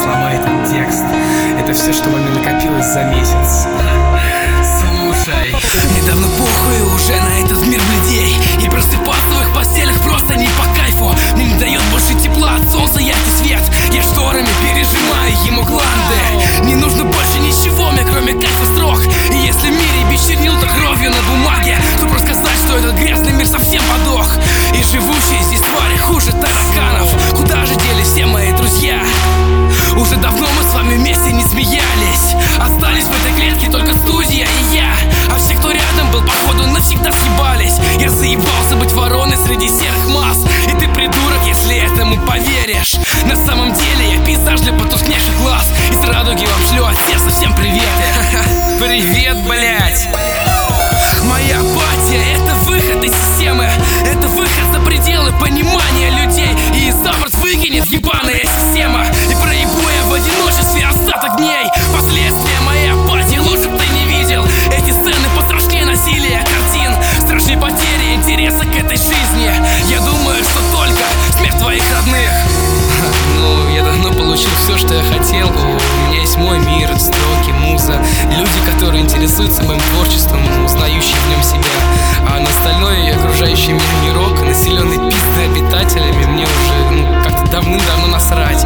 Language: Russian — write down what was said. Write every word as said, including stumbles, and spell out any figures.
сломай этот текст. Это все, что вами накопилось за месяц. Слушай. Недавно похуй уже на этот мир людей, и просыпаться в их постелях просто не по кайфу. Мне не дает больше тепла от солнца яркий свет. Я шторами пережимаю ему гланды. Не нужно больше ничего мне, кроме кайфа строк. И если в мире без чернил, то кровью на бумаге, то просто сказать, что этот грязный мир совсем подох. И живущие здесь твари хуже тараканов. Куда же делись все мои друзья? Уже давно мы с вами вместе не смеялись. Остались в этой клетке только студия и я. А все, кто рядом был, походу навсегда съебались. Я заебался быть вороной среди серых масс. И ты придурок, если этому поверишь. На самом деле я пейзаж для потускневших глаз. Из радуги вам шлю от сердца всем привет. Привет, блять. Моя апатия — это выход из системы. Это выход за пределы понимания людей. И за борт выкинет ебаная система. И проебу я в одиночестве остаток дней. Последствия моей апатии лучше б ты не видел. Эти сцены пострашнее насилия картин, страшнее потери интереса к этой жизни. Я думаю, что только смерть твоих родных. Ну, я давно получил все, что я хотел. У меня есть мой мир, строки, муза, люди, которые интересуются моим творчеством, узнающие в нем себя. А на остальной окружающий мир мирок, населенный пиздой обитателями, мне уже ну, как-то давным-давно насрать.